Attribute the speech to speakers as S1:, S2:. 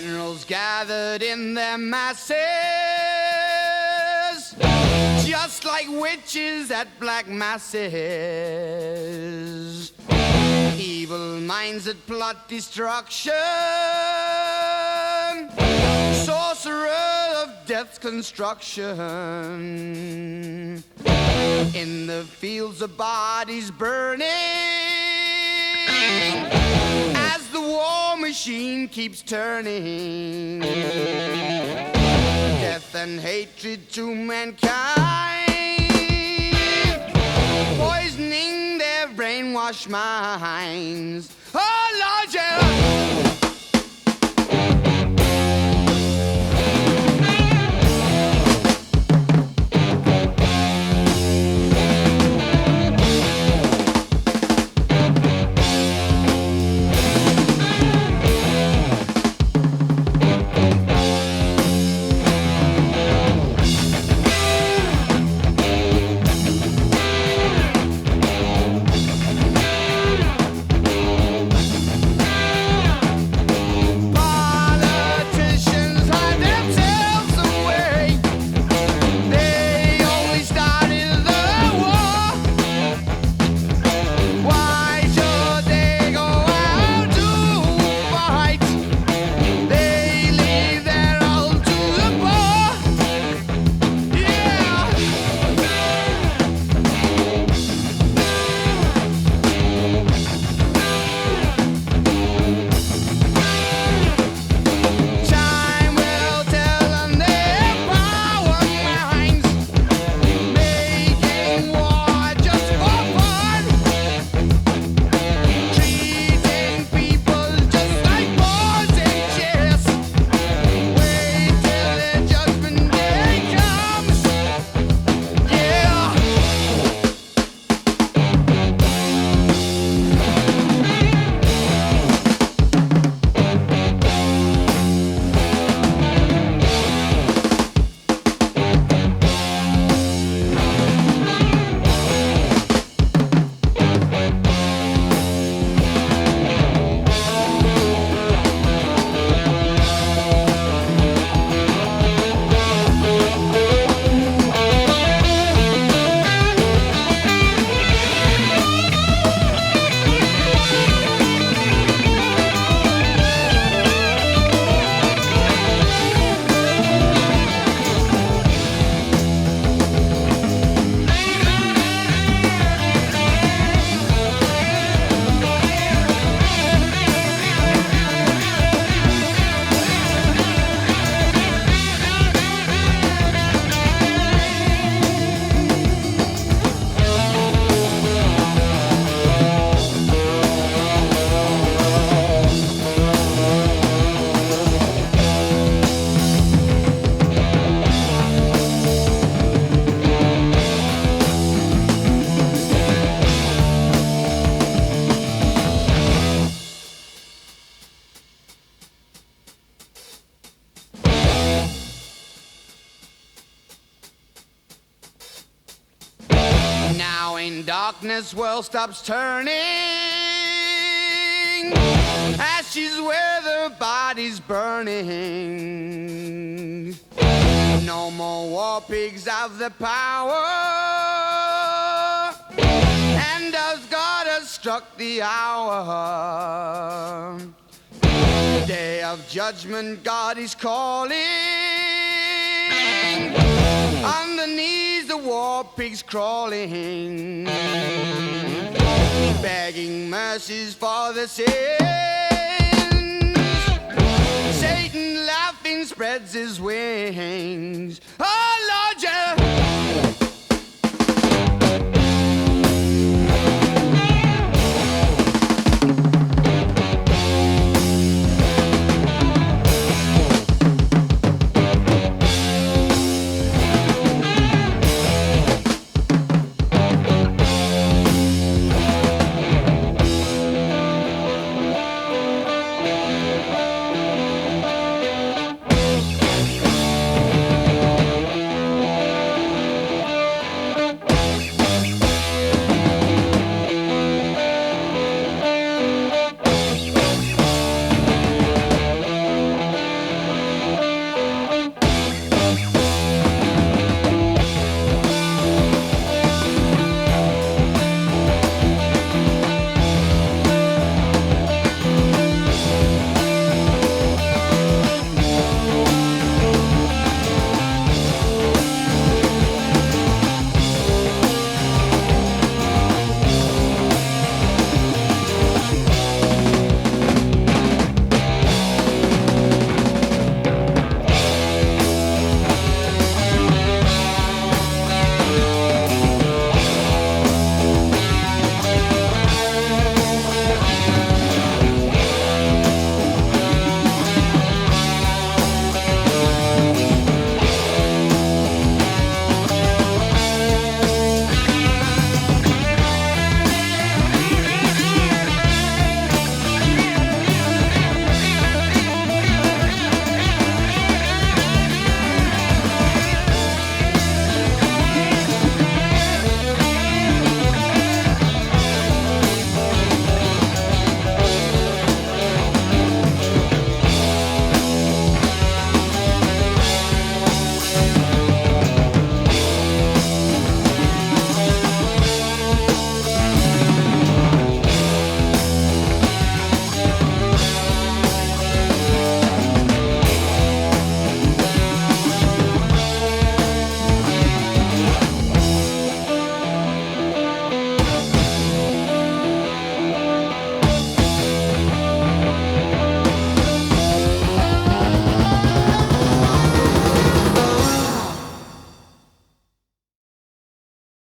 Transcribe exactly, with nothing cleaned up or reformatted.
S1: Generals gathered in their masses, just like witches at black masses. Evil minds that plot destruction, sorcerer of death's construction. In the fields of bodies burning, as the war machine keeps turning. Death and hatred to mankind, poisoning their brainwashed minds. Oh Lord, yeah. Darkness world stops turning, ashes where the body's burning. No more war pigs have the power, and as God has struck the hour, day of judgment God is calling. Underneath the war pigs crawling, begging mercies for the sins. Satan laughing spreads his wings. Oh Lord, yeah.